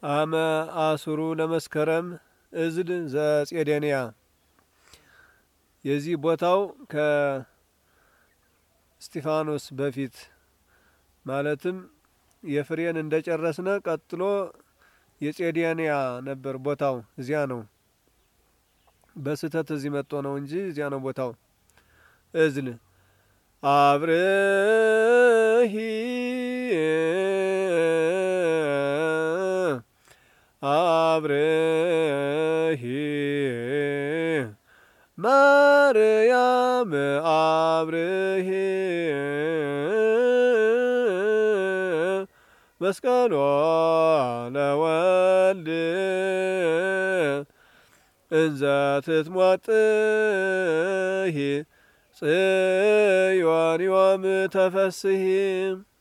አመ አስሩ ለመስከረም እዝል ዘጼዴንያ። የዚህ ቦታው ከእስጢፋኖስ በፊት ማለትም የፍሬን እንደጨረስነ ቀጥሎ የጼዴንያ ነበር ቦታው። እዚያ ነው። በስተት እዚህ መጥቶ ነው እንጂ እዚያ ነው ቦታው። እዝል አብርሂ አብርሂ ማርያም አብርሂ መስቀሎ ለወልድ እንዘ ትትሞጥሂ ጽዮን ዮም ተፈስሂ